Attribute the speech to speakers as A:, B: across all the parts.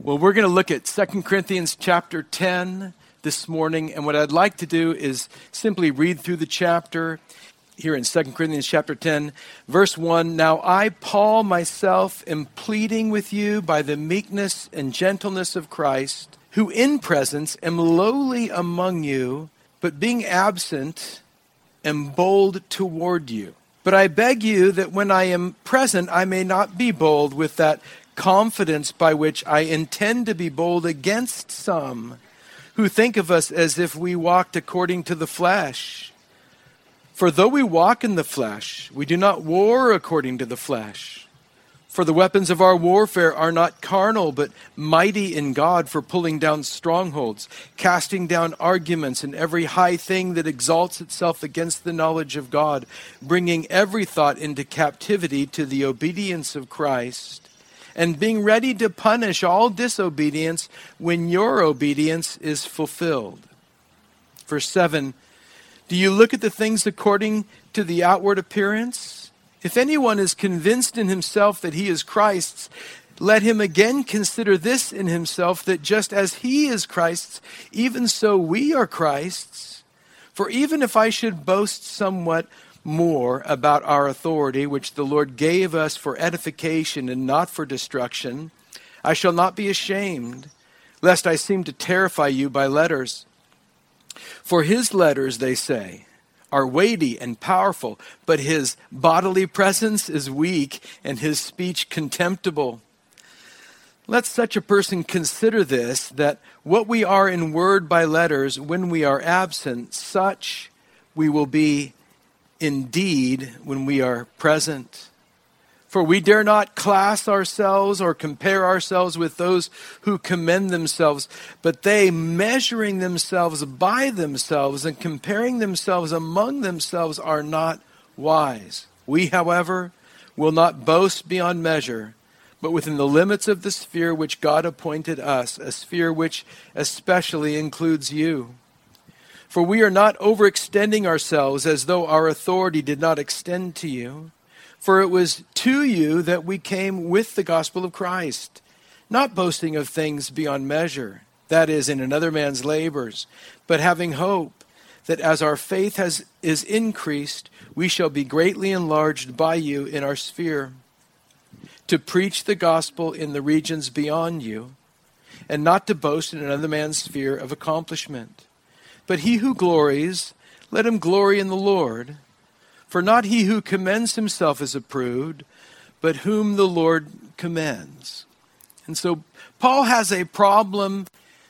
A: Well, we're going to look at 2 Corinthians chapter 10 this morning, and what I'd like to do is simply read through the chapter here in 2 Corinthians chapter 10, verse 1. Now I, Paul, myself, am pleading with you by the meekness and gentleness of Christ, who in presence am lowly among you, but being absent am bold toward you. But I beg you that when I am present, I may not be bold with that confidence by which I intend to be bold against some who think of us as if we walked according to the flesh. For though we walk in the flesh, we do not war according to the flesh. For the weapons of our warfare are not carnal, but mighty in God for pulling down strongholds, casting down arguments and every high thing that exalts itself against the knowledge of God, bringing every thought into captivity to the obedience of Christ, and being ready to punish all disobedience when your obedience is fulfilled. Verse 7, do you look at the things according to the outward appearance? If anyone is convinced in himself that he is Christ's, let him again consider this in himself, that just as he is Christ's, even so we are Christ's. For even if I should boast somewhat more about our authority, which the Lord gave us for edification and not for destruction, I shall not be ashamed, lest I seem to terrify you by letters. For his letters, they say, are weighty and powerful, but his bodily presence is weak and his speech contemptible. Let such a person consider this, that what we are in word by letters, when we are absent, such we will be indeed when we are present. For we dare not class ourselves or compare ourselves with those who commend themselves, but they, measuring themselves by themselves and comparing themselves among themselves, are not wise. We, however, will not boast beyond measure, but within the limits of the sphere which God appointed us, a sphere which especially includes you. For we are not overextending ourselves as though our authority did not extend to you. For it was to you that we came with the gospel of Christ, not boasting of things beyond measure, that is, in another man's labors, but having hope that as our faith is increased, we shall be greatly enlarged by you in our sphere, to preach the gospel in the regions beyond you, and not to boast in another man's sphere of accomplishment. But he who glories, let him glory in the Lord. For not he who commends himself is approved, but whom the Lord commends. And so Paul has a problem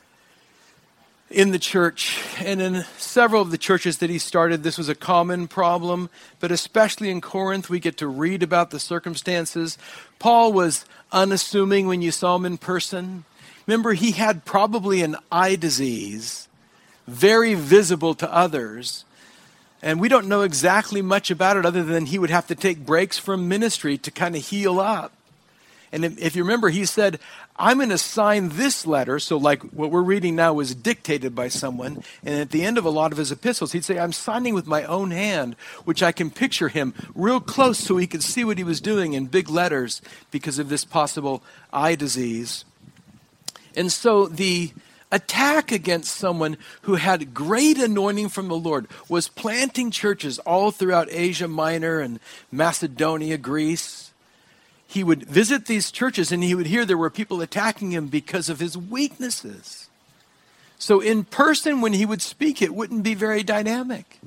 A: in the church, and in several of the churches that he started, this was a common problem, but especially in Corinth, we get to read about the circumstances. Paul was unassuming when you saw him in person. Remember, he had probably an eye disease, very visible to others. And we don't know exactly much about it other than he would have to take breaks from ministry to kind of heal up. And if you remember, he said, I'm going to sign this letter. So like what we're reading now was dictated by someone. And at the end of a lot of his epistles, he'd say, I'm signing with my own hand, which I can picture him real close so he could see what he was doing in big letters because of this possible eye disease. And so the attack against someone who had great anointing from the Lord was planting churches all throughout Asia Minor and Macedonia, Greece. He would visit these churches and he would hear there were people attacking him because of his weaknesses. So in person, when he would speak, it wouldn't be very dynamic.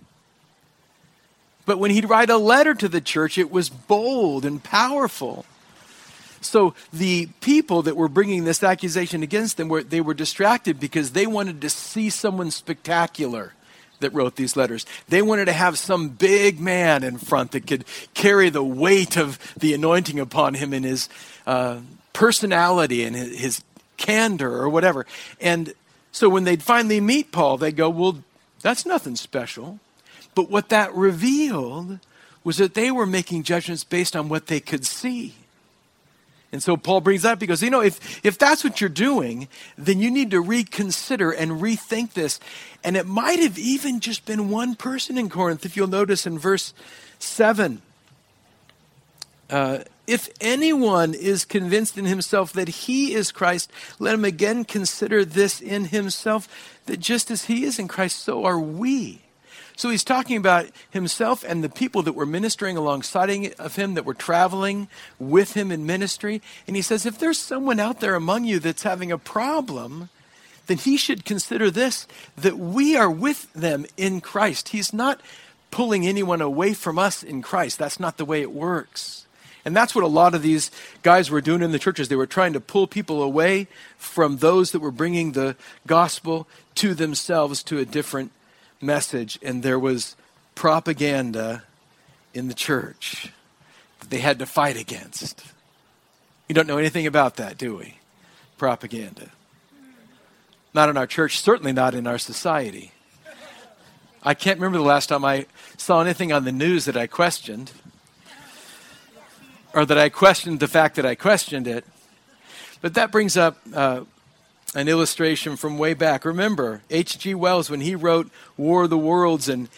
A: But when he'd write a letter to the church, it was bold and powerful. So the people that were bringing this accusation against them, they were distracted because they wanted to see someone spectacular that wrote these letters. They wanted to have some big man in front that could carry the weight of the anointing upon him in his personality and his candor or whatever. And so when they'd finally meet Paul, they'd go, well, that's nothing special. But what that revealed was that they were making judgments based on what they could see. And so Paul brings that up because, if that's what you're doing, then you need to reconsider and rethink this. And it might have even just been one person in Corinth. If you'll notice in verse 7, If anyone is convinced in himself that he is Christ, let him again consider this in himself, that just as he is in Christ, so are we. So he's talking about himself and the people that were ministering alongside of him, that were traveling with him in ministry. And he says, if there's someone out there among you that's having a problem, then he should consider this, that we are with them in Christ. He's not pulling anyone away from us in Christ. That's not the way it works. And that's what a lot of these guys were doing in the churches. They were trying to pull people away from those that were bringing the gospel to themselves, to a different message. And there was propaganda in the church that they had to fight against. You don't know anything about that, do we? Propaganda. Not in our church, certainly not in our society. I can't remember the last time I saw anything on the news that I questioned, or that I questioned the fact that I questioned it. But that brings up an illustration from way back. Remember, H.G. Wells, when he wrote War of the Worlds in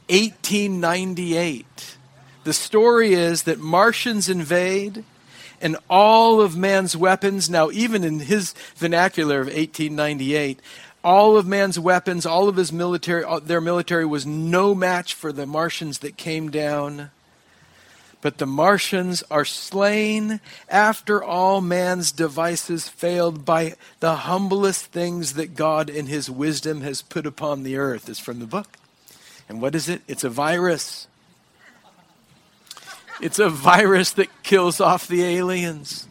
A: 1898, the story is that Martians invade, and all of man's weapons, now even in his vernacular of 1898, all of man's weapons, all of his military, their military was no match for the Martians that came down. But the Martians are slain after all man's devices failed by the humblest things that God in his wisdom has put upon the earth. Is from the book. And what is it? It's a virus. It's a virus that kills off the aliens.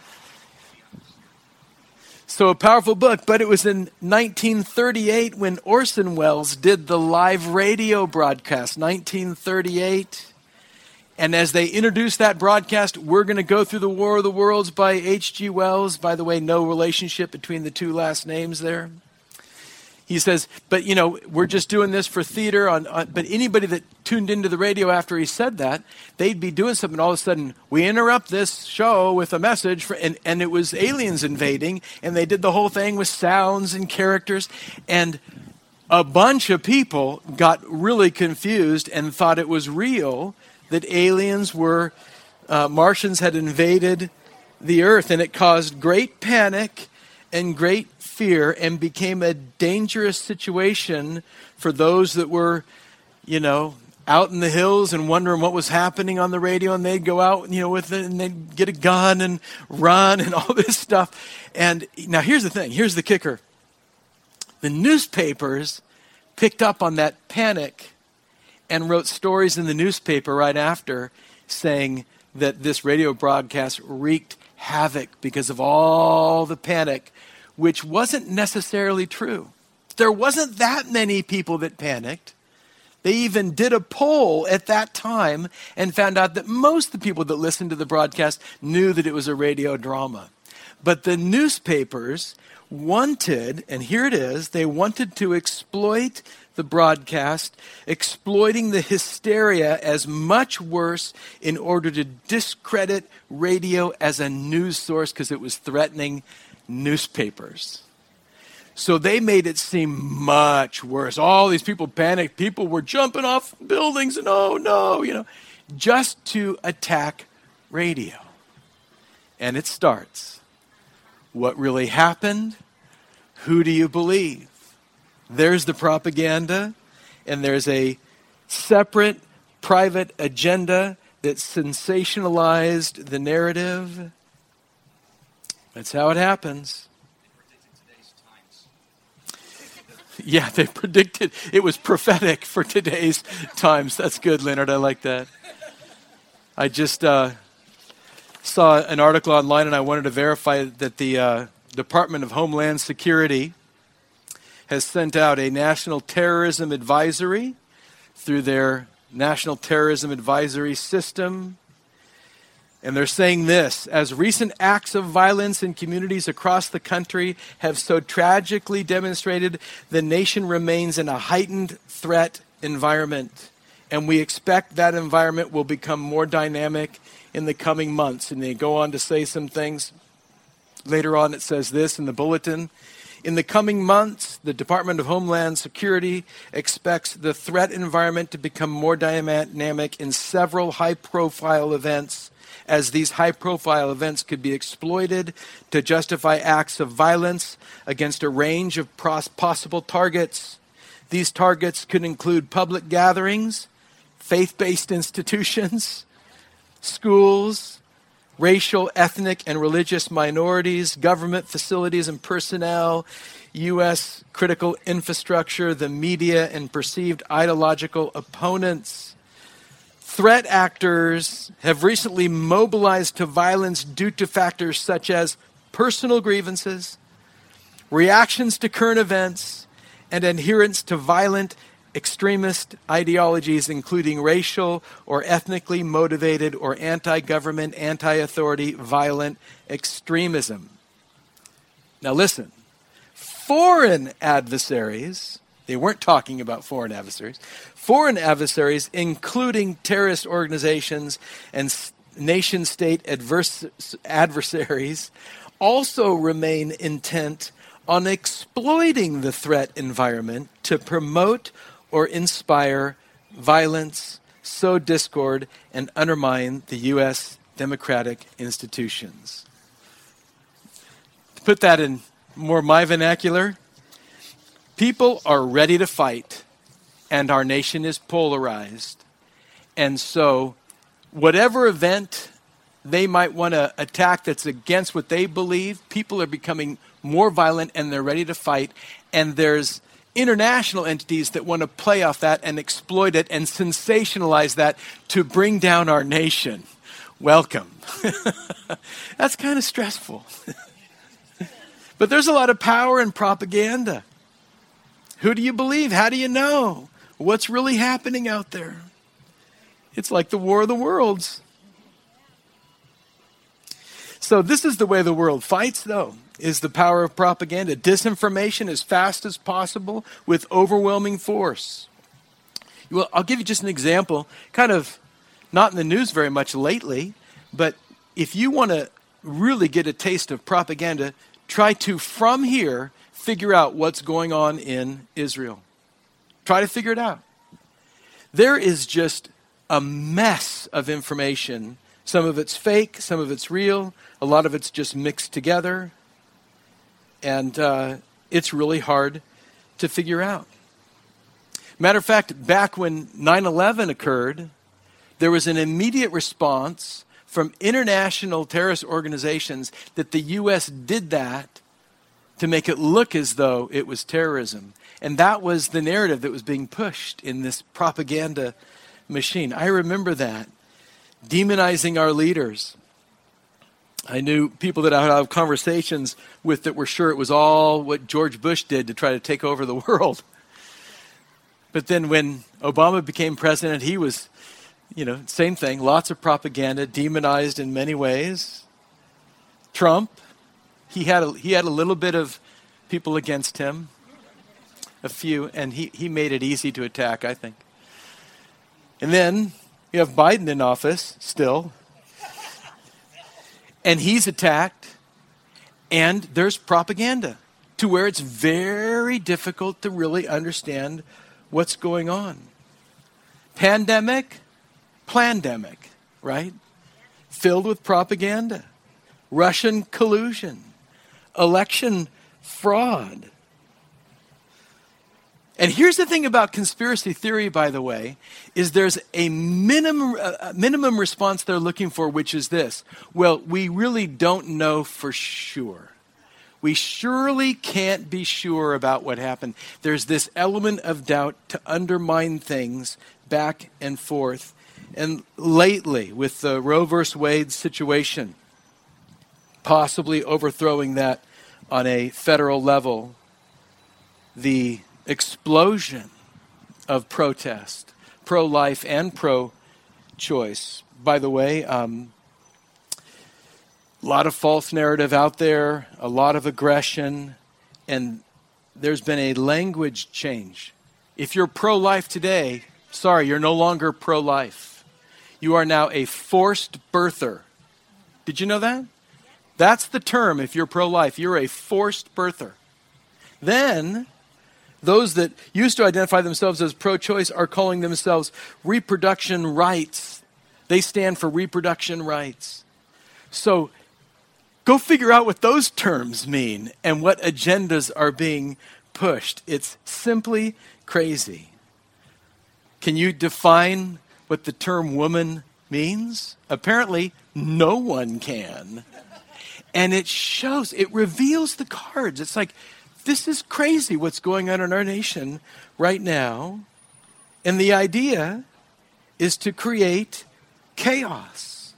A: So a powerful book, but it was in 1938 when Orson Welles did the live radio broadcast, 1938. And as they introduced that broadcast, we're going to go through the War of the Worlds by H.G. Wells. By the way, no relationship between the two last names there. He says, but we're just doing this for theater. But anybody that tuned into the radio after he said that, they'd be doing something. All of a sudden, we interrupt this show with a message, and it was aliens invading. And they did the whole thing with sounds and characters. And a bunch of people got really confused and thought it was real, that aliens were, Martians had invaded the earth, and it caused great panic and great fear and became a dangerous situation for those that were, out in the hills and wondering what was happening on the radio, and they'd go out, with it, and they'd get a gun and run and all this stuff. And now here's the thing, here's the kicker. The newspapers picked up on that panic and wrote stories in the newspaper right after saying that this radio broadcast wreaked havoc because of all the panic, which wasn't necessarily true. There wasn't that many people that panicked. They even did a poll at that time and found out that most of the people that listened to the broadcast knew that it was a radio drama. But the newspapers wanted, and here it is, they wanted to exploit the broadcast, exploiting the hysteria as much worse in order to discredit radio as a news source because it was threatening newspapers. So they made it seem much worse. All these people panicked. People were jumping off buildings and oh no, just to attack radio. And it starts. What really happened? Who do you believe? There's the propaganda, and there's a separate private agenda that sensationalized the narrative. That's how it happens. Yeah, they predicted. It was prophetic for today's times. That's good, Leonard. I like that. I just saw an article online, and I wanted to verify that the Department of Homeland Security has sent out a national terrorism advisory through their national terrorism advisory system. And they're saying this: as recent acts of violence in communities across the country have so tragically demonstrated, the nation remains in a heightened threat environment. And we expect that environment will become more dynamic in the coming months. And they go on to say some things. Later on, it says this in the bulletin: in the coming months, the Department of Homeland Security expects the threat environment to become more dynamic in several high-profile events as these high-profile events could be exploited to justify acts of violence against a range of possible targets. These targets could include public gatherings, faith-based institutions, schools, racial, ethnic, and religious minorities, government facilities and personnel, U.S. critical infrastructure, the media, and perceived ideological opponents. Threat actors have recently mobilized to violence due to factors such as personal grievances, reactions to current events, and adherence to violent extremist ideologies, including racial or ethnically motivated or anti-government, anti-authority, violent extremism. Now listen, foreign adversaries, they weren't talking about foreign adversaries, including terrorist organizations and nation-state adversaries, also remain intent on exploiting the threat environment to promote or inspire violence, sow discord, and undermine the U.S. democratic institutions. To put that in more my vernacular, people are ready to fight, and our nation is polarized. And so, whatever event they might want to attack that's against what they believe, people are becoming more violent and they're ready to fight. And there's international entities that want to play off that and exploit it and sensationalize that to bring down our nation. Welcome. That's kind of stressful. But there's a lot of power in propaganda. Who do you believe? How do you know? What's really happening out there? It's like the War of the Worlds. So this is the way the world fights, though, is the power of propaganda. Disinformation as fast as possible with overwhelming force. Well, I'll give you just an example, kind of not in the news very much lately, but if you want to really get a taste of propaganda, try to, from here, figure out what's going on in Israel. Try to figure it out. There is just a mess of information. Some of it's fake, some of it's real, a lot of it's just mixed together. And it's really hard to figure out. Matter of fact, back when 9/11 occurred, there was an immediate response from international terrorist organizations that the U.S. did that to make it look as though it was terrorism. And that was the narrative that was being pushed in this propaganda machine. I remember that, demonizing our leaders. I knew people that I would have conversations with that were sure it was all what George Bush did to try to take over the world. But then when Obama became president, he was, same thing, lots of propaganda, demonized in many ways. Trump, he had a little bit of people against him, a few, and he made it easy to attack, I think. And then you have Biden in office still. And he's attacked, and there's propaganda to where it's very difficult to really understand what's going on. Pandemic, plandemic, right? Filled with propaganda. Russian collusion. Election fraud. And here's the thing about conspiracy theory, by the way, is there's a minimum response they're looking for, which is this. Well, we really don't know for sure. We surely can't be sure about what happened. There's this element of doubt to undermine things back and forth. And lately, with the Roe versus Wade situation, possibly overthrowing that on a federal level, the explosion of protest, pro-life and pro-choice. By the way, a lot of false narrative out there, a lot of aggression, and there's been a language change. If you're pro-life today, sorry, you're no longer pro-life. You are now a forced birther. Did you know that? That's the term if you're pro-life. You're a forced birther. Then those that used to identify themselves as pro-choice are calling themselves reproduction rights They stand for reproduction rights. So go figure out what those terms mean and what agendas are being pushed. It's simply crazy. Can you define what the term woman means? Apparently, no one can. And it shows, it reveals the cards. It's like, this is crazy what's going on in our nation right now. And the idea is to create chaos.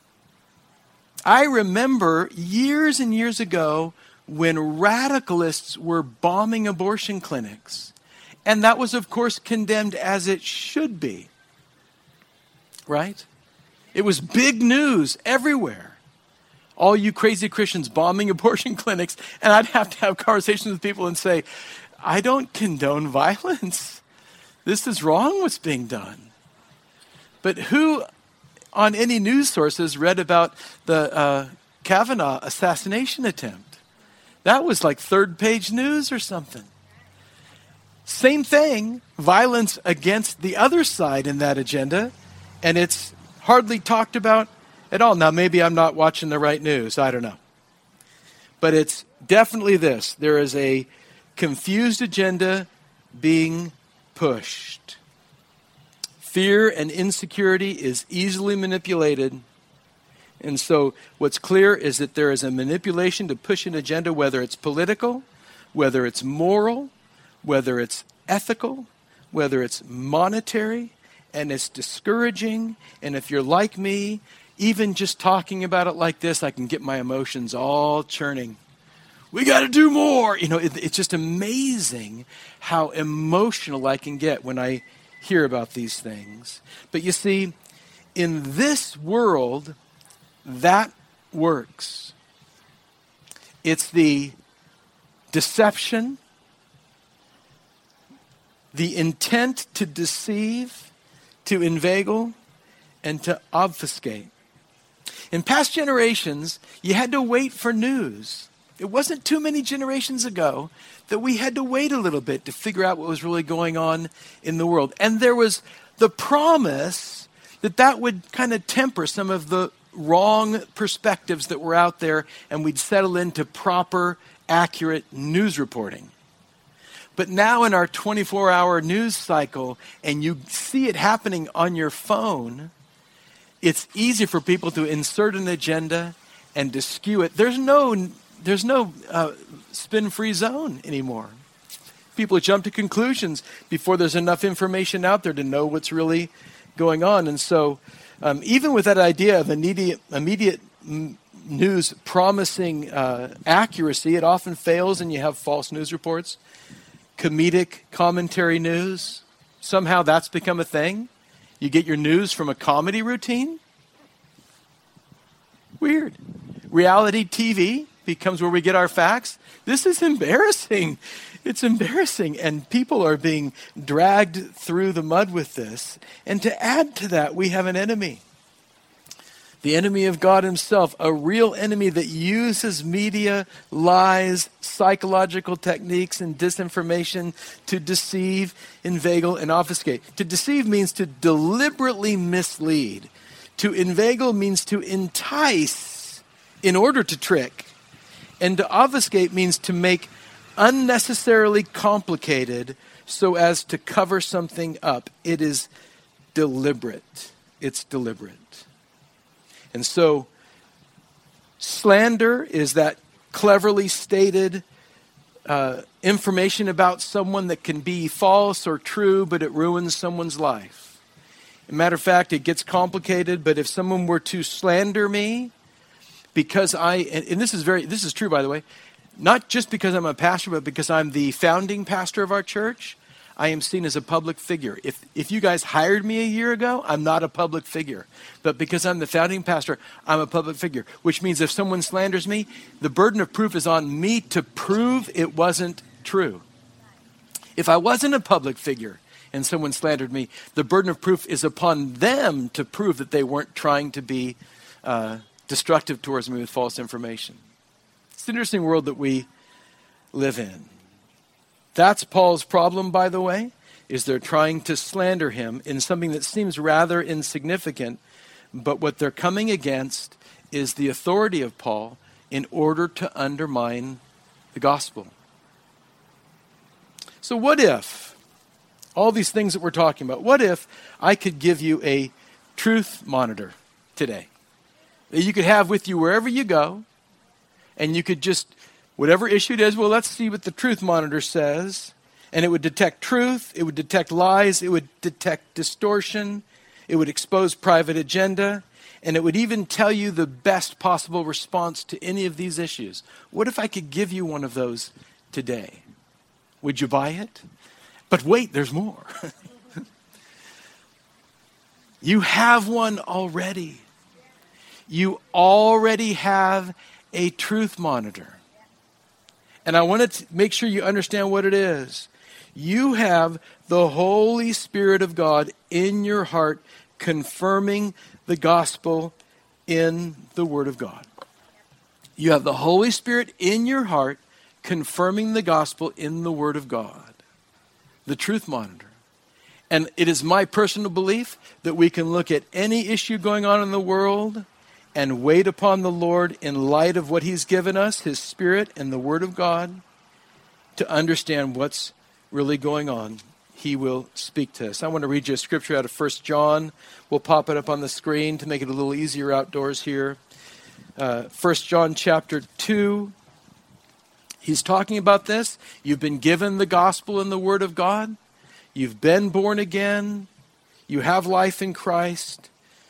A: I remember years and years ago when radicalists were bombing abortion clinics. And that was, of course, condemned as it should be. Right? It was big news everywhere. All you crazy Christians bombing abortion clinics. And I'd have to have conversations with people and say, I don't condone violence. This is wrong what's being done. But who on any news sources read about the Kavanaugh assassination attempt? That was like third-page news or something. Same thing, violence against the other side in that agenda, and it's hardly talked about at all. Now, maybe I'm not watching the right news. I don't know. But it's definitely this. There is a confused agenda being pushed. Fear and insecurity is easily manipulated. And so what's clear is that there is a manipulation to push an agenda, whether it's political, whether it's moral, whether it's ethical, whether it's monetary, and it's discouraging. And if you're like me, even just talking about it like this, I can get my emotions all churning. We got to do more. You know, it's just amazing how emotional I can get when I hear about these things. But you see, in this world, that works. It's the deception, the intent to deceive, to inveigle, and to obfuscate. In past generations, you had to wait for news. It wasn't too many generations ago that we had to wait a little bit to figure out what was really going on in the world. And there was the promise that that would kind of temper some of the wrong perspectives that were out there, and we'd settle into proper, accurate news reporting. But now in our 24-hour news cycle, and you see it happening on your phone, it's easy for people to insert an agenda and to skew it. There's no spin-free zone anymore. People jump to conclusions before there's enough information out there to know what's really going on. And so even with that idea of immediate news promising accuracy, it often fails and you have false news reports. Comedic commentary news, somehow that's become a thing. You get your news from a comedy routine. Weird. Reality TV becomes where we get our facts. This is embarrassing. It's embarrassing. And people are being dragged through the mud with this. And to add to that, we have an enemy. The enemy of God himself, a real enemy that uses media, lies, psychological techniques, and disinformation to deceive, inveigle, and obfuscate. To deceive means to deliberately mislead. To inveigle means to entice in order to trick. And to obfuscate means to make unnecessarily complicated so as to cover something up. It is deliberate. It's deliberate. And so, slander is that cleverly stated information about someone that can be false or true, but it ruins someone's life. As a matter of fact, it gets complicated, but if someone were to slander me, because and this is true, by the way, not just because I'm a pastor, but because I'm the founding pastor of our church, I am seen as a public figure. If you guys hired me a year ago, I'm not a public figure. But because I'm the founding pastor, I'm a public figure. Which means if someone slanders me, the burden of proof is on me to prove it wasn't true. If I wasn't a public figure and someone slandered me, the burden of proof is upon them to prove that they weren't trying to be destructive towards me with false information. It's an interesting world that we live in. That's Paul's problem, by the way, is they're trying to slander him in something that seems rather insignificant, But what they're coming against is the authority of Paul in order to undermine the gospel. So what if, all these things that we're talking about, what if I could give you a truth monitor today that you could have with you wherever you go, and you could just, whatever issue it is, well, let's see what the truth monitor says, and it would detect truth, it would detect lies, it would detect distortion, it would expose private agenda, and it would even tell you the best possible response to any of these issues. What if I could give you one of those today? Would you buy it? But wait, there's more. You have one already. You already have a truth monitor. And I want to make sure you understand what it is. You have the Holy Spirit of God in your heart confirming the gospel in the Word of God. You have the Holy Spirit in your heart confirming the gospel in the Word of God. The truth monitor. And it is my personal belief that we can look at any issue going on in the world and wait upon the Lord in light of what He's given us, His Spirit and the Word of God, to understand what's really going on. He will speak to us. I want to read you a scripture out of 1 John. We'll pop it up on the screen to make it a little easier outdoors here. 1 John chapter 2. He's talking about this. You've been given the gospel and the Word of God. You've been born again. You have life in Christ.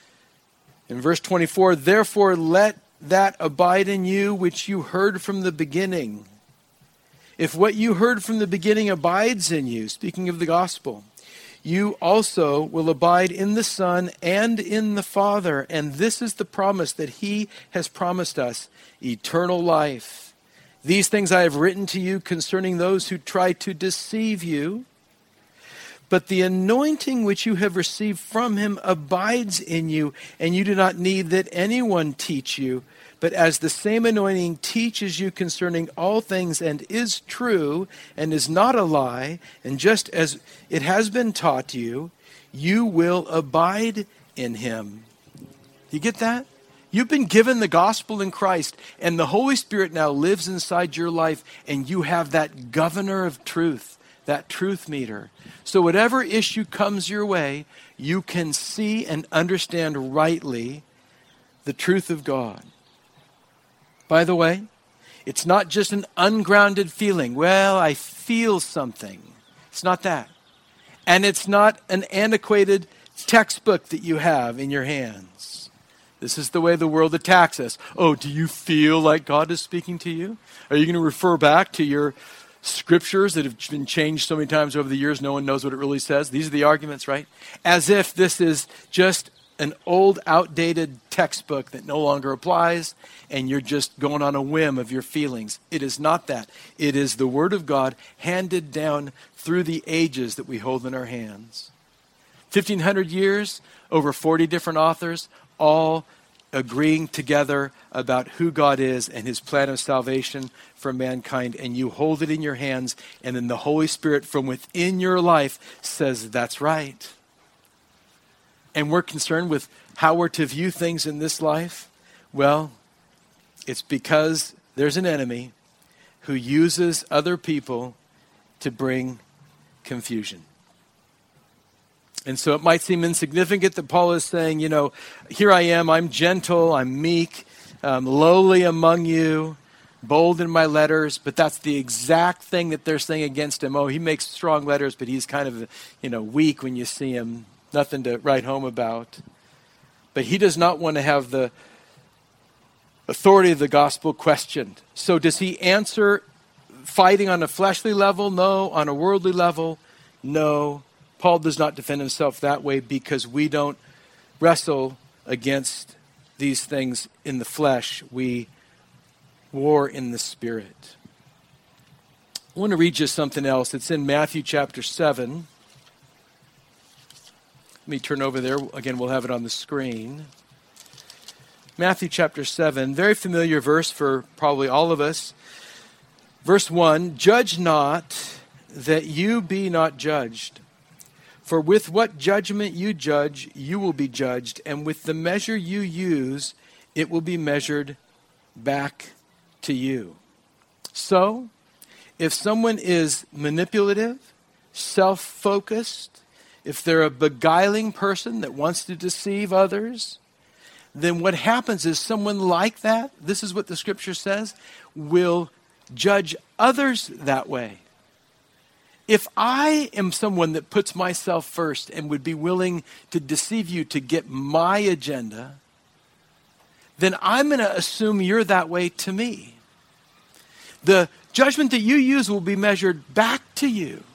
A: In verse 24, therefore let that abide in you which you heard from the beginning. If what you heard from the beginning abides in you, speaking of the gospel, you also will abide in the Son and in the Father. And this is the promise that He has promised us, eternal life. These things I have written to you concerning those who try to deceive you. But the anointing which you have received from Him abides in you, and you do not need that anyone teach you. But as the same anointing teaches you concerning all things and is true and is not a lie, and just as it has been taught you, you will abide in Him. You get that? You've been given the gospel in Christ, and the Holy Spirit now lives inside your life, and you have that governor of truth, that truth meter. So whatever issue comes your way, you can see and understand rightly the truth of God. By the way, it's not just an ungrounded feeling. Well, I feel something. It's not that. And it's not an antiquated textbook that you have in your hands. This is the way the world attacks us. Oh, do you feel like God is speaking to you? Are you going to refer back to your scriptures that have been changed so many times over the years, no one knows what it really says? These are the arguments, right? As if this is just an old, outdated textbook that no longer applies, and you're just going on a whim of your feelings. It is not that. It is the Word of God handed down through the ages that we hold in our hands. 1,500 years, over 40 different authors, all agreeing together about who God is and His plan of salvation for mankind, and you hold it in your hands, and then the Holy Spirit from within your life says, that's right. And we're concerned with how we're to view things in this life. Well, it's because there's an enemy who uses other people to bring confusion. And so it might seem insignificant that Paul is saying, here I am, I'm gentle, I'm meek, lowly among you, bold in my letters, but that's the exact thing that they're saying against him. Oh, he makes strong letters, but he's kind of, weak when you see him. Nothing to write home about. But he does not want to have the authority of the gospel questioned. So does he answer fighting on a fleshly level? No. On a worldly level? No. Paul does not defend himself that way because we don't wrestle against these things in the flesh. We war in the Spirit. I want to read you something else. It's in Matthew chapter 7. Let me turn over there. Again, we'll have it on the screen. Matthew chapter 7, very familiar verse for probably all of us. Verse 1, judge not that you be not judged. For with what judgment you judge, you will be judged, and with the measure you use, it will be measured back to you. So, if someone is manipulative, self-focused, if they're a beguiling person that wants to deceive others, then what happens is someone like that, this is what the scripture says, will judge others that way. If I am someone that puts myself first and would be willing to deceive you to get my agenda, then I'm going to assume you're that way to me. The judgment that you use will be measured back to you.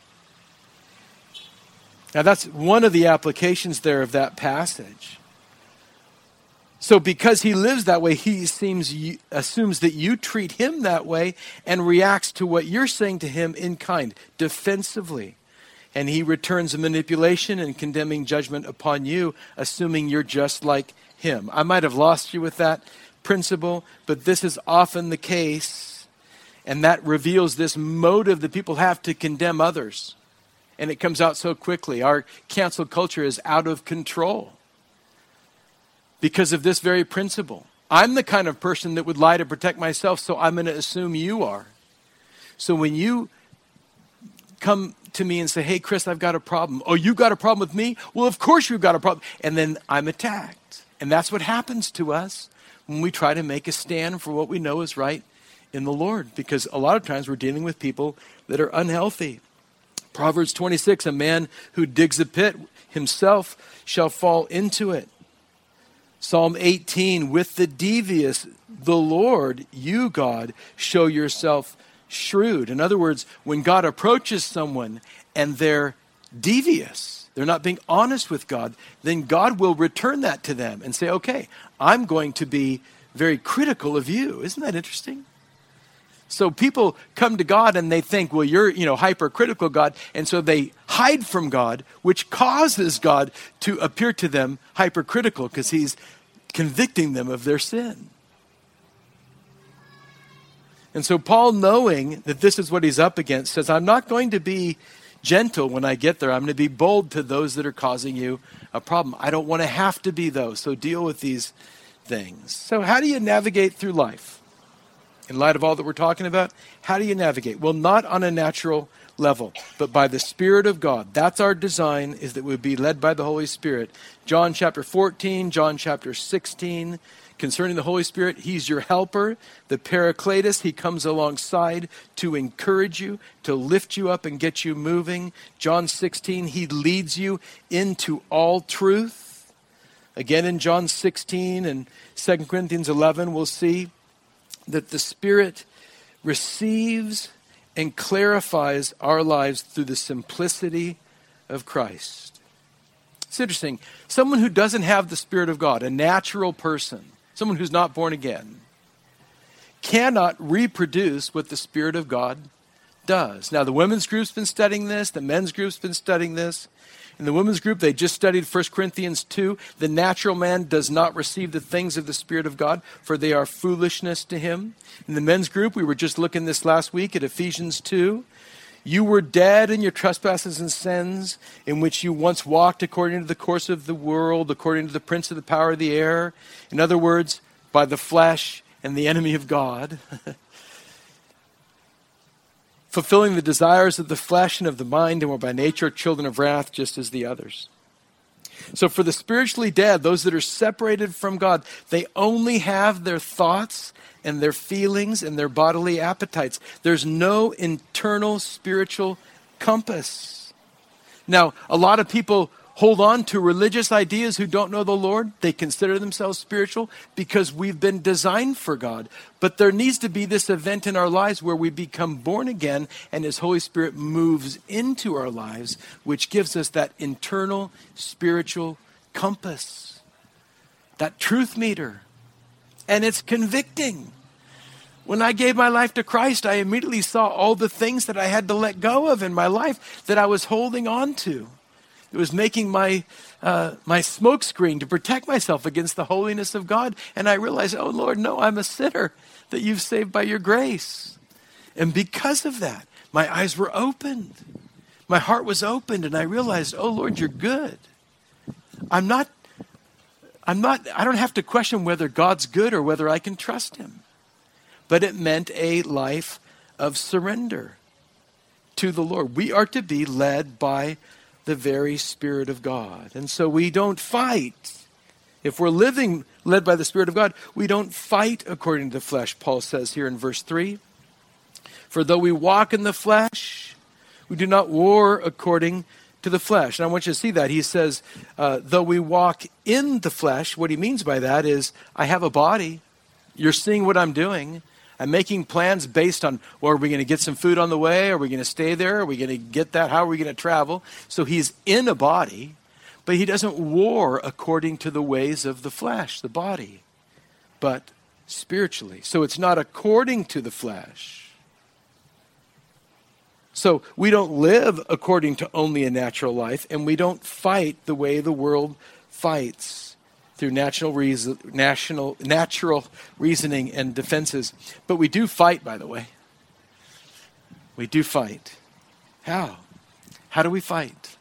A: Now that's one of the applications there of that passage. So because he lives that way, he assumes that you treat him that way and reacts to what you're saying to him in kind, defensively. And he returns a manipulation and condemning judgment upon you, assuming you're just like him. I might have lost you with that principle, but this is often the case. And that reveals this motive that people have to condemn others. And it comes out so quickly. Our cancel culture is out of control because of this very principle. I'm the kind of person that would lie to protect myself, so I'm going to assume you are. So when you come to me and say, hey, Chris, I've got a problem. Oh, you got a problem with me? Well, of course you've got a problem. And then I'm attacked. And that's what happens to us when we try to make a stand for what we know is right in the Lord. Because a lot of times we're dealing with people that are unhealthy. Proverbs 26, a man who digs a pit himself shall fall into it. Psalm 18, with the devious, the Lord, you, God, show yourself shrewd. In other words, when God approaches someone and they're devious, they're not being honest with God, then God will return that to them and say, okay, I'm going to be very critical of you. Isn't that interesting? So people come to God and they think, well, you're, hypercritical, God. And so they hide from God, which causes God to appear to them hypercritical because he's convicting them of their sin. And so Paul, knowing that this is what he's up against, says, I'm not going to be gentle when I get there. I'm going to be bold to those that are causing you a problem. I don't want to have to be those. So deal with these things. So how do you navigate through life? In light of all that we're talking about, how do you navigate? Well, not on a natural level, but by the Spirit of God. That's our design, is that we be led by the Holy Spirit. John chapter 14, John chapter 16, concerning the Holy Spirit, he's your helper, the Paracletus. He comes alongside to encourage you, to lift you up and get you moving. John 16, he leads you into all truth. Again, in John 16 and 2 Corinthians 11, we'll see that the Spirit receives and clarifies our lives through the simplicity of Christ. It's interesting. Someone who doesn't have the Spirit of God, a natural person, someone who's not born again, cannot reproduce what the Spirit of God does. Now, the women's group's been studying this. The men's group's been studying this. In the women's group, they just studied 1 Corinthians 2. The natural man does not receive the things of the Spirit of God, for they are foolishness to him. In the men's group, we were just looking this last week at Ephesians 2. You were dead in your trespasses and sins, in which you once walked according to the course of the world, according to the prince of the power of the air. In other words, by the flesh and the enemy of God. Fulfilling the desires of the flesh and of the mind, and were by nature children of wrath, just as the others. So for the spiritually dead, those that are separated from God, they only have their thoughts and their feelings and their bodily appetites. There's no internal spiritual compass. Now, a lot of people hold on to religious ideas who don't know the Lord. They consider themselves spiritual because we've been designed for God. But there needs to be this event in our lives where we become born again and His Holy Spirit moves into our lives, which gives us that internal spiritual compass, that truth meter. And it's convicting. When I gave my life to Christ, I immediately saw all the things that I had to let go of in my life that I was holding on to. It was making my smoke screen to protect myself against the holiness of God. And I realized, oh Lord, no, I'm a sinner that you've saved by your grace. And because of that, my eyes were opened. My heart was opened and I realized, oh Lord, you're good. I don't have to question whether God's good or whether I can trust him. But it meant a life of surrender to the Lord. We are to be led by the very Spirit of God. And so we don't fight. If we're living led by the Spirit of God, we don't fight according to the flesh, Paul says here in verse 3. For though we walk in the flesh, we do not war according to the flesh. And I want you to see that. He says, though we walk in the flesh, what he means by that is, I have a body. You're seeing what I'm doing. I'm making plans based on, well, are we going to get some food on the way? Are we going to stay there? Are we going to get that? How are we going to travel? So he's in a body, but he doesn't war according to the ways of the flesh, the body, but spiritually. So it's not according to the flesh. So we don't live according to only a natural life, and we don't fight the way the world fights through natural reasoning and defenses. But we do fight, by the way. We do fight. How? How do we fight?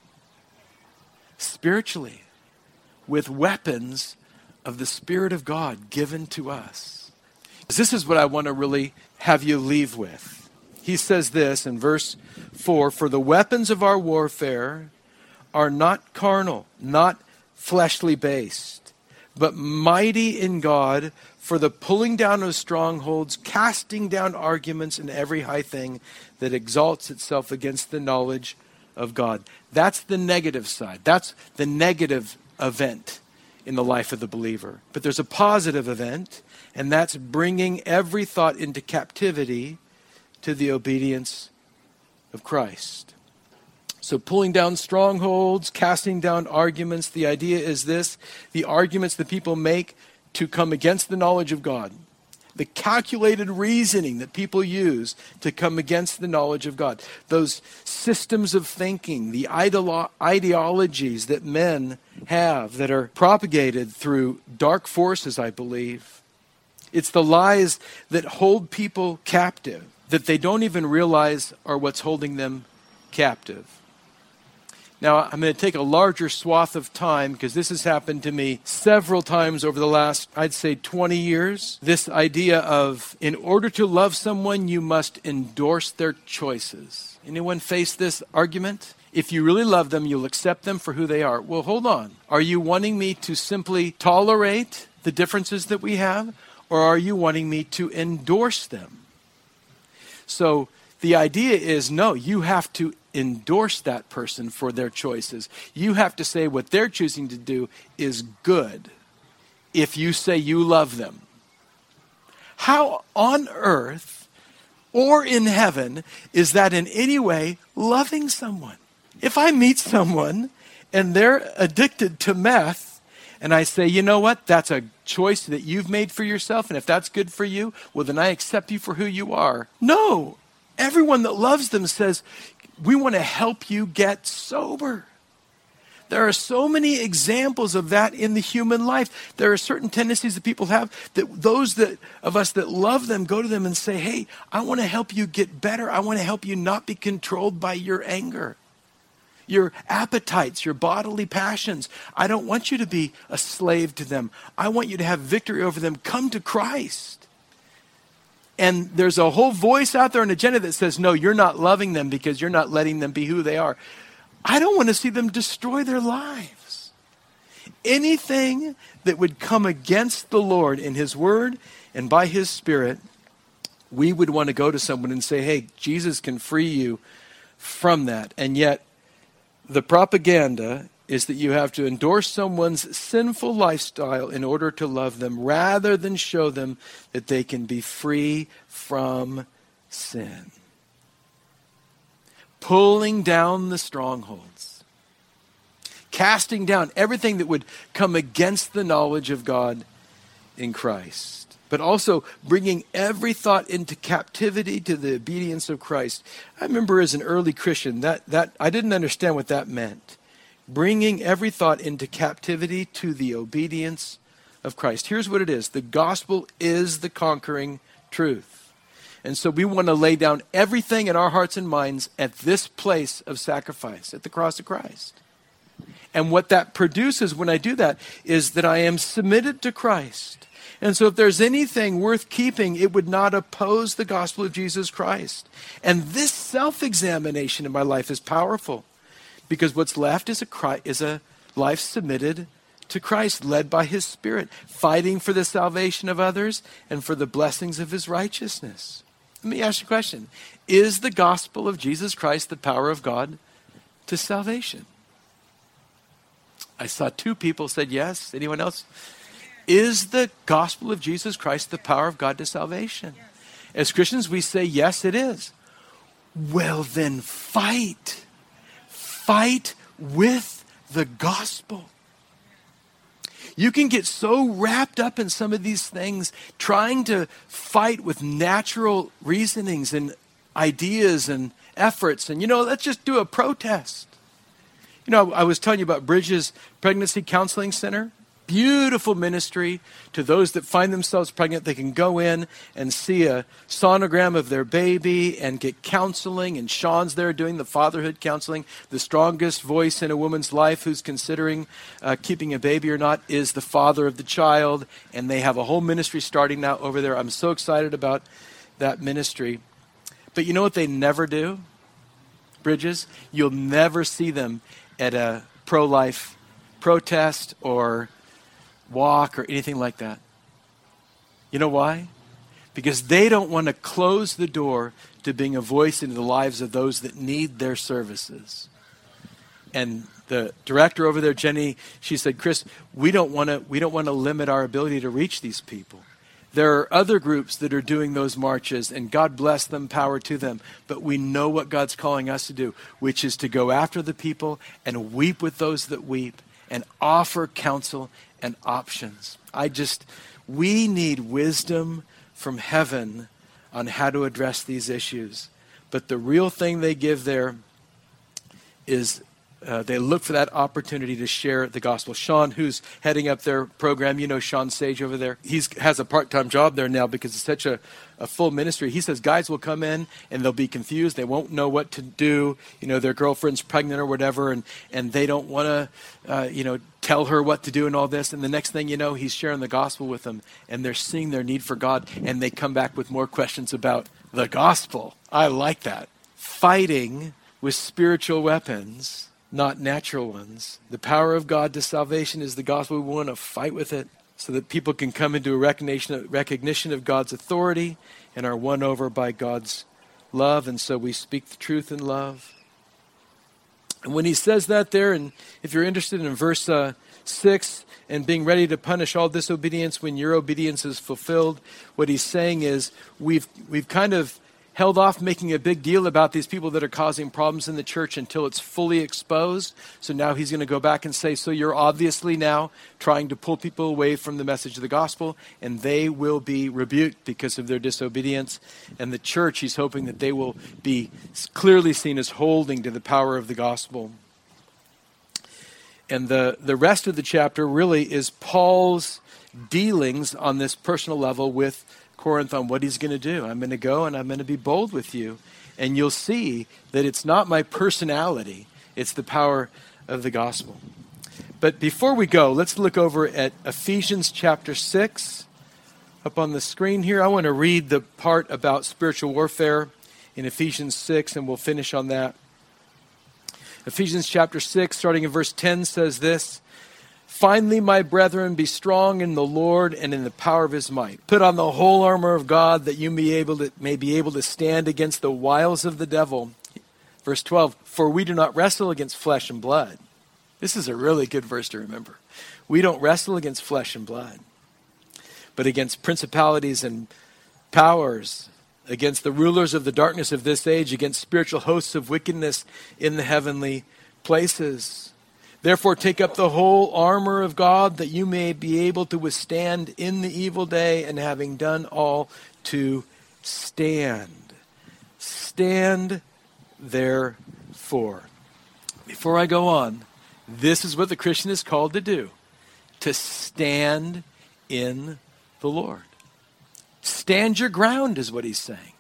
A: Spiritually, with weapons of the Spirit of God given to us. This is what I want to really have you leave with. He says this in verse 4, for the weapons of our warfare are not carnal, not fleshly based, but mighty in God for the pulling down of strongholds, casting down arguments and every high thing that exalts itself against the knowledge of God. That's the negative side. That's the negative event in the life of the believer. But there's a positive event, and that's bringing every thought into captivity to the obedience of Christ. So pulling down strongholds, casting down arguments. The idea is this: the arguments that people make to come against the knowledge of God. The calculated reasoning that people use to come against the knowledge of God. Those systems of thinking, the ideologies that men have that are propagated through dark forces, I believe. It's the lies that hold people captive, that they don't even realize are what's holding them captive. Now, I'm going to take a larger swath of time because this has happened to me several times over the last, I'd say, 20 years. This idea of, in order to love someone, you must endorse their choices. Anyone face this argument? If you really love them, you'll accept them for who they are. Well, hold on. Are you wanting me to simply tolerate the differences that we have? Or are you wanting me to endorse them? So the idea is, no, you have to endorse that person for their choices. You have to say what they're choosing to do is good if you say you love them. How on earth or in heaven is that in any way loving someone? If I meet someone and they're addicted to meth and I say, you know what, that's a choice that you've made for yourself, and if that's good for you, well, then I accept you for who you are. No. Everyone that loves them says, we want to help you get sober. There are so many examples of that in the human life. There are certain tendencies that people have that those of us that love them go to them and say, hey, I want to help you get better. I want to help you not be controlled by your anger, your appetites, your bodily passions. I don't want you to be a slave to them. I want you to have victory over them. Come to Christ. And there's a whole voice out there, an agenda that says, no, you're not loving them because you're not letting them be who they are. I don't want to see them destroy their lives. Anything that would come against the Lord in His Word and by His Spirit, we would want to go to someone and say, hey, Jesus can free you from that. And yet, the propaganda is that you have to endorse someone's sinful lifestyle in order to love them, rather than show them that they can be free from sin. Pulling down the strongholds. Casting down everything that would come against the knowledge of God in Christ. But also bringing every thought into captivity to the obedience of Christ. I remember as an early Christian that I didn't understand what that meant. Bringing every thought into captivity to the obedience of Christ. Here's what it is. The gospel is the conquering truth. And so we want to lay down everything in our hearts and minds at this place of sacrifice, at the cross of Christ. And what that produces when I do that is that I am submitted to Christ. And so if there's anything worth keeping, it would not oppose the gospel of Jesus Christ. And this self-examination in my life is powerful, because what's left is a life submitted to Christ, led by his Spirit, fighting for the salvation of others and for the blessings of his righteousness. Let me ask you a question. Is the gospel of Jesus Christ the power of God to salvation? I saw 2 people said yes. Anyone else? Is the gospel of Jesus Christ the power of God to salvation? As Christians, we say, yes, it is. Well, then fight. Fight with the gospel. You can get so wrapped up in some of these things, trying to fight with natural reasonings and ideas and efforts. And, let's just do a protest. I was telling you about Bridges Pregnancy Counseling Center. Beautiful ministry to those that find themselves pregnant. They can go in and see a sonogram of their baby and get counseling. And Sean's there doing the fatherhood counseling. The strongest voice in a woman's life who's considering keeping a baby or not is the father of the child. And they have a whole ministry starting now over there. I'm so excited about that ministry. But you know what they never do, Bridges? You'll never see them at a pro-life protest or walk or anything like that. You know why? Because they don't want to close the door to being a voice into the lives of those that need their services. And the director over there, Jenny, she said, Chris, we don't want to limit our ability to reach these people. There are other groups that are doing those marches, and God bless them, power to them. But we know what God's calling us to do, which is to go after the people and weep with those that weep and offer counsel and options. We need wisdom from heaven on how to address these issues. But the real thing they give there is they look for that opportunity to share the gospel. Sean, who's heading up their program, Sean Sage over there, he has a part-time job there now because it's such a full ministry. He says guys will come in and they'll be confused. They won't know what to do. Their girlfriend's pregnant or whatever, and they don't want to, tell her what to do and all this. And the next thing you know, he's sharing the gospel with them, and they're seeing their need for God, and they come back with more questions about the gospel. I like that. Fighting with spiritual weapons, not natural ones. The power of God to salvation is the gospel. We want to fight with it so that people can come into a recognition of God's authority and are won over by God's love. And so we speak the truth in love. And when he says that there, and if you're interested in verse 6, and being ready to punish all disobedience when your obedience is fulfilled, what he's saying is we've kind of held off making a big deal about these people that are causing problems in the church until it's fully exposed. So now he's going to go back and say, so you're obviously now trying to pull people away from the message of the gospel, and they will be rebuked because of their disobedience. And the church, he's hoping that they will be clearly seen as holding to the power of the gospel. And the rest of the chapter really is Paul's dealings on this personal level with Corinth on what he's going to do. I'm going to go and I'm going to be bold with you. And you'll see that it's not my personality. It's the power of the gospel. But before we go, let's look over at Ephesians chapter 6 up on the screen here. I want to read the part about spiritual warfare in Ephesians 6, and we'll finish on that. Ephesians chapter 6, starting in verse 10, says this: Finally, my brethren, be strong in the Lord and in the power of his might. Put on the whole armor of God that you may be able to stand against the wiles of the devil. Verse 12, for we do not wrestle against flesh and blood. This is a really good verse to remember. We don't wrestle against flesh and blood, but against principalities and powers, against the rulers of the darkness of this age, against spiritual hosts of wickedness in the heavenly places. Therefore, take up the whole armor of God that you may be able to withstand in the evil day, and having done all, to stand. Stand therefore. Before I go on, this is what the Christian is called to do: to stand in the Lord. Stand your ground is what he's saying.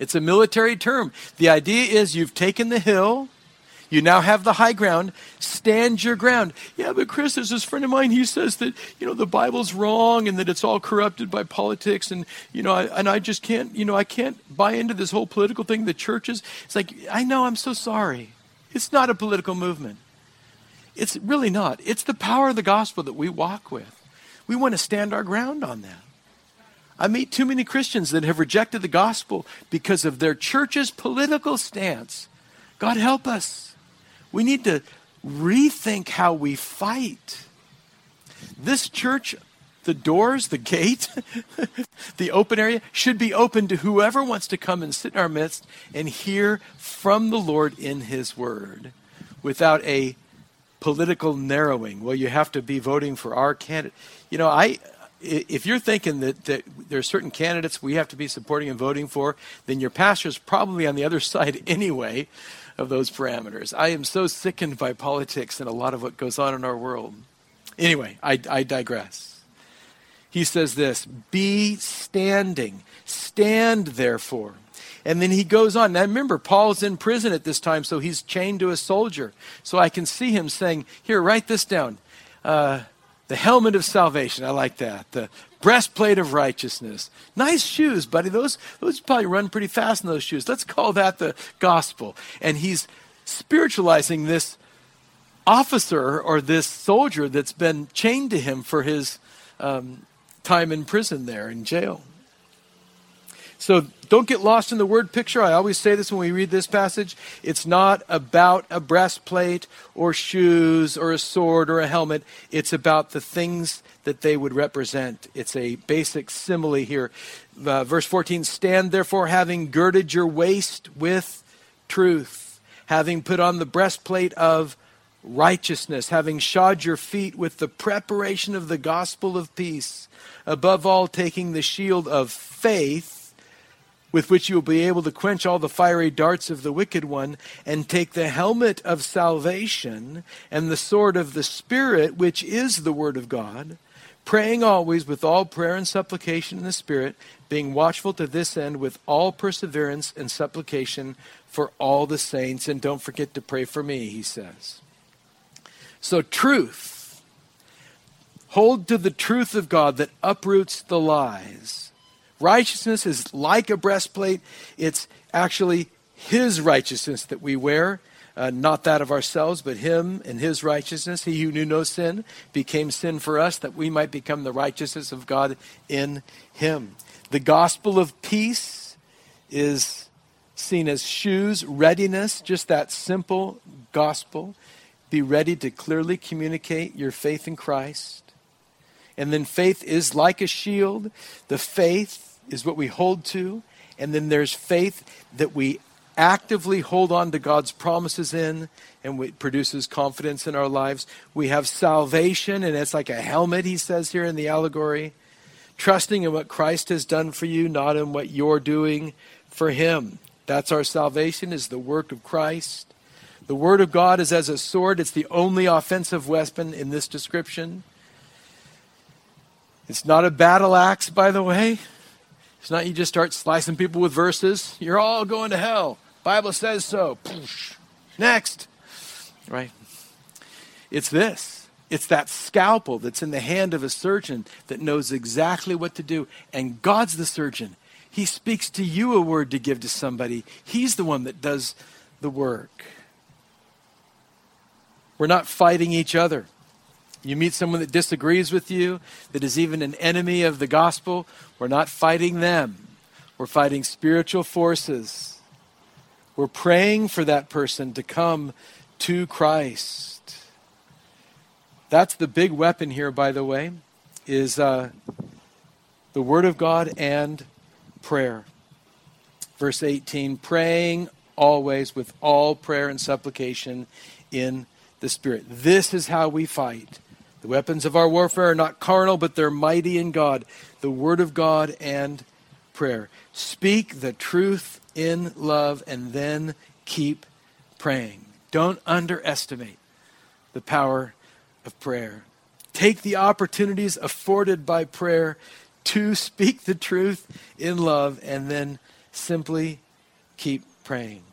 A: It's a military term. The idea is you've taken the hill, you now have the high ground, stand your ground. Yeah, but Chris, there's this friend of mine, he says that, the Bible's wrong and that it's all corrupted by politics and, I just can't, I can't buy into this whole political thing, the churches. It's like, I know, I'm so sorry. It's not a political movement. It's really not. It's the power of the gospel that we walk with. We want to stand our ground on that. I meet too many Christians that have rejected the gospel because of their church's political stance. God help us. We need to rethink how we fight. This church, the doors, the gate, the open area should be open to whoever wants to come and sit in our midst and hear from the Lord in his word without a political narrowing. Well, you have to be voting for our candidate. If you're thinking that there are certain candidates we have to be supporting and voting for, then your pastor's probably on the other side anyway of those parameters. I am so sickened by politics and a lot of what goes on in our world. Anyway, I digress. He says this, be standing. Stand, therefore. And then he goes on. Now remember, Paul's in prison at this time, so he's chained to a soldier. So I can see him saying, here, write this down. The helmet of salvation, I like that. The breastplate of righteousness. Nice shoes, buddy. Those probably run pretty fast in those shoes. Let's call that the gospel. And he's spiritualizing this officer or this soldier that's been chained to him for his time in prison there in jail. So don't get lost in the word picture. I always say this when we read this passage. It's not about a breastplate or shoes or a sword or a helmet. It's about the things that they would represent. It's a basic simile here. Verse 14, stand therefore having girded your waist with truth, having put on the breastplate of righteousness, having shod your feet with the preparation of the gospel of peace, above all taking the shield of faith, with which you will be able to quench all the fiery darts of the wicked one, and take the helmet of salvation and the sword of the Spirit, which is the word of God, praying always with all prayer and supplication in the Spirit, being watchful to this end with all perseverance and supplication for all the saints. And don't forget to pray for me, he says. So truth. Hold to the truth of God that uproots the lies. Righteousness is like a breastplate. It's actually his righteousness that we wear, not that of ourselves, but him and his righteousness. He who knew no sin became sin for us, that we might become the righteousness of God in him. The gospel of peace is seen as shoes, readiness, just that simple gospel. Be ready to clearly communicate your faith in Christ. And then faith is like a shield. The faith is what we hold to. And then there's faith that we actively hold on to God's promises in, and it produces confidence in our lives. We have salvation, and it's like a helmet, he says here in the allegory. Trusting in what Christ has done for you, not in what you're doing for him. That's our salvation, is the work of Christ. The word of God is as a sword. It's the only offensive weapon in this description. It's not a battle axe, by the way. It's not you just start slicing people with verses. You're all going to hell. Bible says so. Next. Right? It's this. It's that scalpel that's in the hand of a surgeon that knows exactly what to do. And God's the surgeon. He speaks to you a word to give to somebody. He's the one that does the work. We're not fighting each other. You meet someone that disagrees with you, that is even an enemy of the gospel, we're not fighting them. We're fighting spiritual forces. We're praying for that person to come to Christ. That's the big weapon here, by the way, is the Word of God and prayer. Verse 18, praying always with all prayer and supplication in the Spirit. This is how we fight. The weapons of our warfare are not carnal, but they're mighty in God. The Word of God and prayer. Speak the truth in love and then keep praying. Don't underestimate the power of prayer. Take the opportunities afforded by prayer to speak the truth in love and then simply keep praying.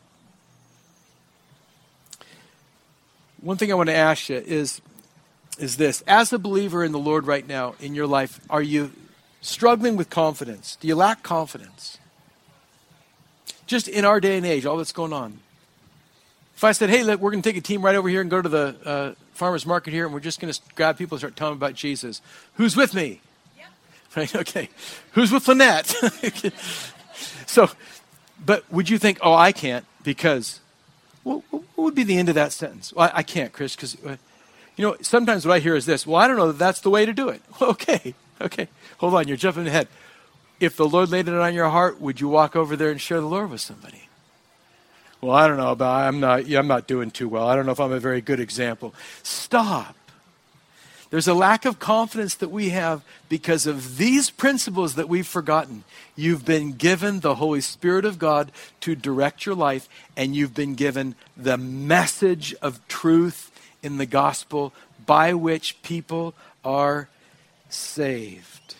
A: One thing I want to ask you is this. As a believer in the Lord right now in your life, are you struggling with confidence? Do you lack confidence? Just in our day and age, all that's going on. If I said, hey, look, we're going to take a team right over here and go to the farmer's market here, and we're just going to grab people and start telling them about Jesus. Who's with me? Yep. Right, okay. Who's with Lynette? So, but would you think, oh, I can't because, what would be the end of that sentence? Well, I can't, Chris, because, sometimes what I hear is this. Well, I don't know that that's the way to do it. Well, okay. Hold on, you're jumping ahead. If the Lord laid it on your heart, would you walk over there and share the Lord with somebody? Well, I don't know, but I'm not doing too well. I don't know if I'm a very good example. Stop. There's a lack of confidence that we have because of these principles that we've forgotten. You've been given the Holy Spirit of God to direct your life, and you've been given the message of truth in the gospel by which people are saved.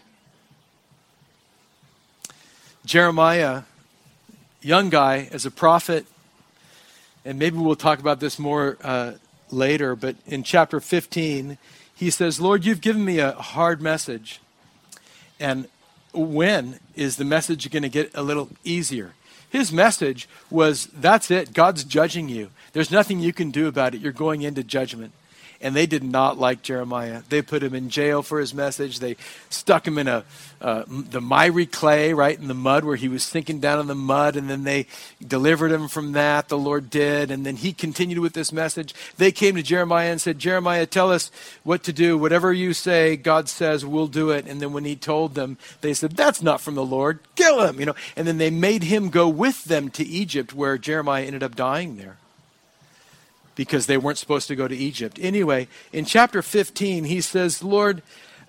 A: Jeremiah, young guy, as a prophet, and maybe we'll talk about this more later, but in chapter 15, he says, Lord, you've given me a hard message. And when is the message going to get a little easier? His message was, that's it. God's judging you. There's nothing you can do about it. You're going into judgment. And they did not like Jeremiah. They put him in jail for his message. They stuck him in the miry clay, right in the mud where he was sinking down in the mud. And then they delivered him from that, the Lord did. And then he continued with this message. They came to Jeremiah and said, Jeremiah, tell us what to do. Whatever you say, God says, we'll do it. And then when he told them, they said, that's not from the Lord. Kill him. And then they made him go with them to Egypt, where Jeremiah ended up dying there, because they weren't supposed to go to Egypt. Anyway, in chapter 15, he says, Lord,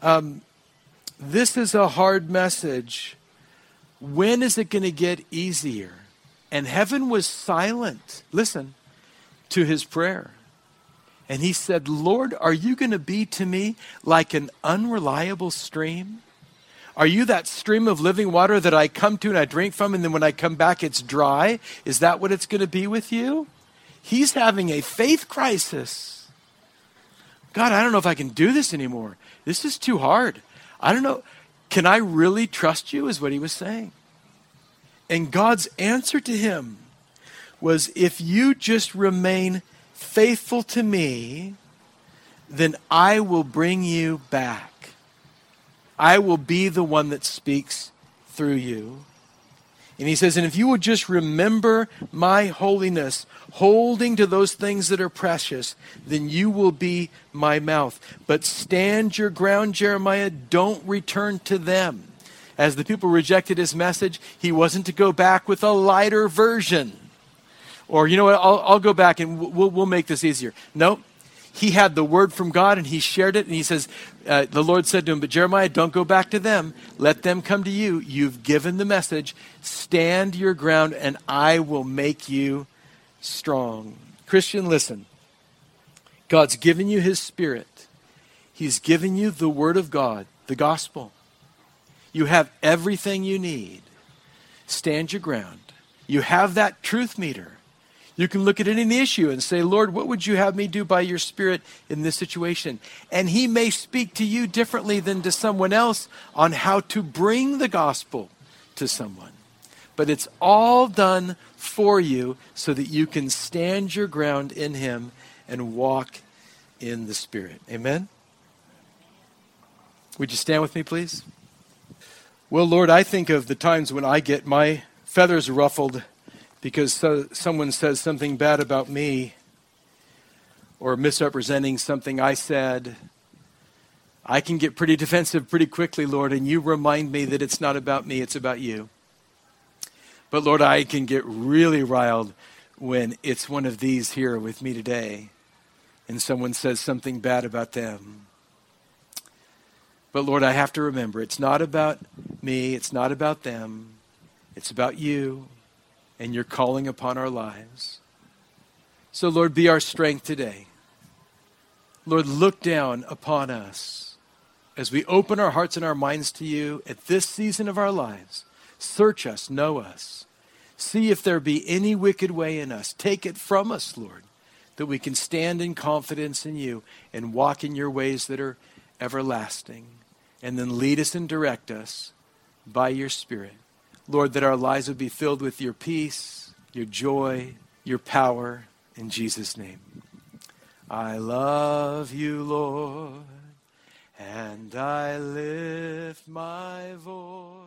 A: this is a hard message. When is it going to get easier? And heaven was silent, listen, to his prayer. And he said, Lord, are you going to be to me like an unreliable stream? Are you that stream of living water that I come to and I drink from, and then when I come back it's dry? Is that what it's going to be with you? He's having a faith crisis. God, I don't know if I can do this anymore. This is too hard. I don't know. Can I really trust you, is what he was saying. And God's answer to him was, if you just remain faithful to me, then I will bring you back. I will be the one that speaks through you. And he says, and if you will just remember my holiness, holding to those things that are precious, then you will be my mouth. But stand your ground, Jeremiah. Don't return to them. As the people rejected his message, he wasn't to go back with a lighter version. Or, you know what, I'll go back and we'll make this easier. Nope. He had the word from God and he shared it. And he says, the Lord said to him, but Jeremiah, don't go back to them. Let them come to you. You've given the message. Stand your ground and I will make you strong. Christian, listen. God's given you his Spirit. He's given you the word of God, the gospel. You have everything you need. Stand your ground. You have that truth meter. You can look at any issue and say, Lord, what would you have me do by your Spirit in this situation? And he may speak to you differently than to someone else on how to bring the gospel to someone. But it's all done for you so that you can stand your ground in him and walk in the Spirit. Amen? Would you stand with me, please? Well, Lord, I think of the times when I get my feathers ruffled because someone says something bad about me or misrepresenting something I said. I can get pretty defensive pretty quickly, Lord, and you remind me that it's not about me, it's about you. But Lord, I can get really riled when it's one of these here with me today and someone says something bad about them. But Lord, I have to remember, it's not about me, it's not about them, it's about you. And you're calling upon our lives. So Lord, be our strength today. Lord, look down upon us as we open our hearts and our minds to you at this season of our lives. Search us, know us. See if there be any wicked way in us. Take it from us, Lord, that we can stand in confidence in you and walk in your ways that are everlasting. And then lead us and direct us by your Spirit. Lord, that our lives would be filled with your peace, your joy, your power. In Jesus' name. I love you, Lord, and I lift my voice